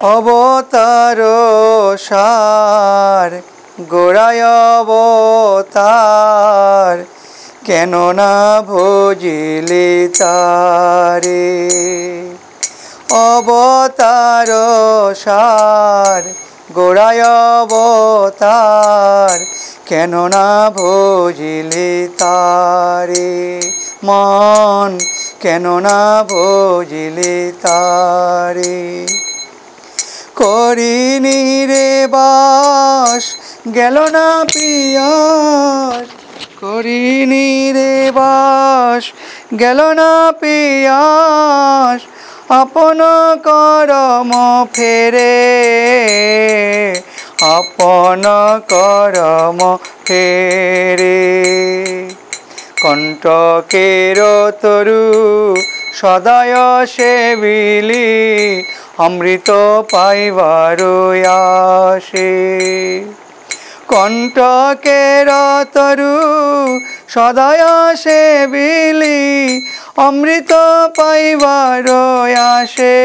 অবতার সার গোড়ায় অবতার, কেন না ভজিলি তারে। অবতার সার গোড়ায় অবতার, কেন না ভজিলি তারে। মন কেন না ভজিলি তারে। করিনি রে বাস গেল না পিয়াস, করিনি রে বাস গেল না পিয়াস, আপন করম ফেরে, আপন করম ফেরে। কণ্টকের তরু সদায় সেবিলি, অমৃত পাইবার আসে। কণ্টকের তরু সদায় সেবিলি, অমৃত পাইবার আসে,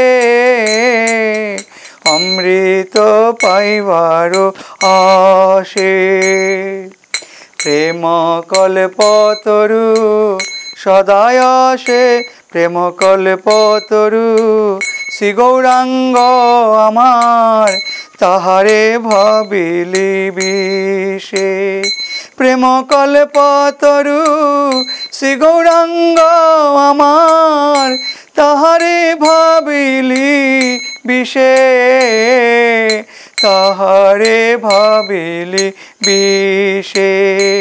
অমৃত পাইবার আসে। প্রেম কল্পতরু সদায় সে, প্রেম কল্পতরু শ্রী গৌরাঙ্গ আমার, তাহারে ভাবিলি বিষে। প্রেম কল্পতরু শ্রী গৌরাঙ্গ আমার, তাহারে ভাবিলি বিষে, তাহারে ভাবিলি বিষে।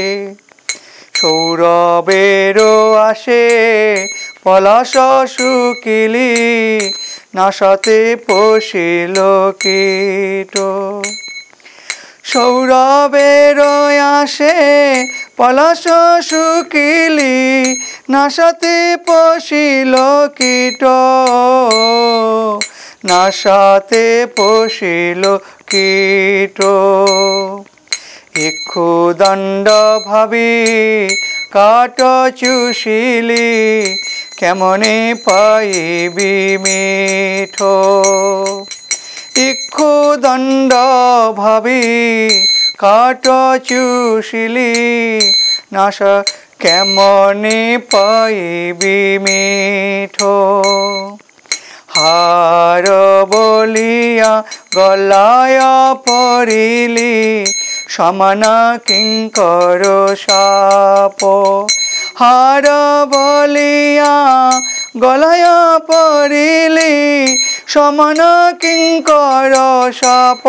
সৌরভের আসে পলাশ শুকিলি, নাসাতে পশিল কীট। সৌরভের আসে পলাশ শুকিলি, নাসাতে পশিল কীট, নাসাতে পশিল কীট। ইক্ষুদণ্ড ভাবি কাট চুষিলি, কেমনে পাইবি মিঠ। ইক্ষুদণ্ড ভাবি কাট চুষিলি, নাসা কেমনে পাইবি মিঠ। হার বলিয়া গলায় পড়িলি, সমানা কিঙ্কর সাপ। হার বলিয়া গলায় পড়িলি, সমানা কিঙ্কর সাপ,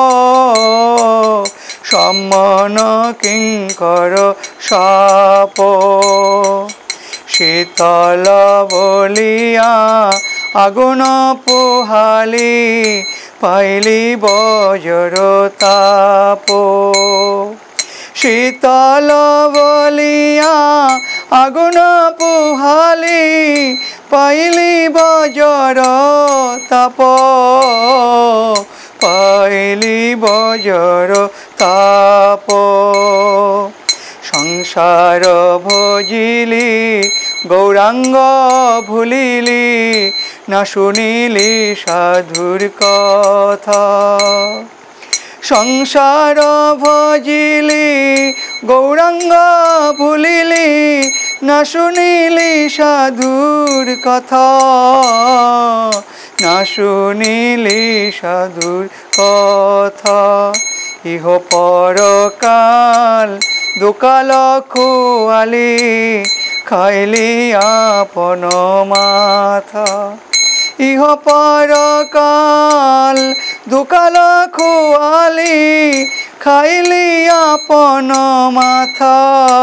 সমান কিঙ্কর সাপ। শীতল বলিয়া আগুন পোহালি, পাইলি বজ্র তাপ। শীতল বলিয়া আগুন পোহালি, পাইলি বজ্র তাপ, পাইলি বজ্র তাপ। সংসার ভজিলি গৌরাঙ্গ ভুলিলি, না শুনিলি সাধুর কথা। সংসার ভজিলি গৌরাঙ্গ ভুলিলি, না শুনিলি সাধুর কথা, না শুনিলি সাধুর কথা। ইহ পরকাল দুকাল খুয়ালি, খাইলি আপন মাথা। ইহ পরকাল দুকাল খুয়ালি, খাইলি আপন মাথা,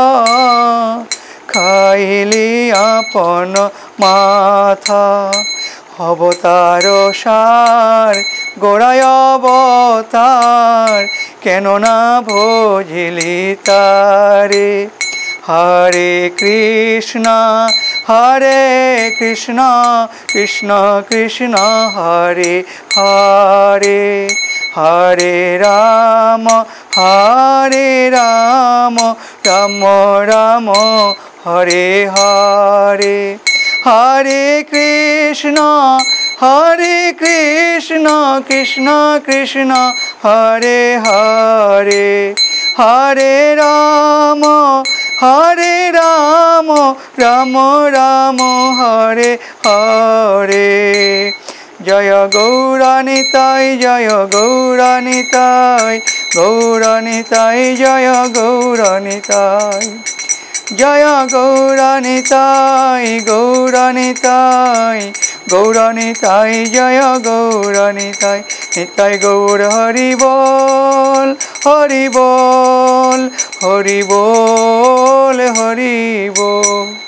খাইলি আপন মাথা। অবতার সার গোড়ায় অবতার, কেন না ভজিলি তারে। হরে কৃষ্ণ হরে কৃষ্ণ, কৃষ্ণ কৃষ্ণ হরে হরে, হরে রাম হরে রাম, রাম রাম হরে হরে। হরে কৃষ্ণ হরে কৃষ্ণ কৃষ্ণ কৃষ্ণ হরে হরে হরে রাম রাম রাম হরে হরে জয় গৌরানিতাই জয় গৌরানিতাই গৌরানিতাই জয় গৌরানিতাই জয় গৌরানিতাই গৌরানিতাই গৌরানিতাই জয় গৌরানিতাই নিতাই গৌর হরি বল হরি বল হরি বল হরি বল।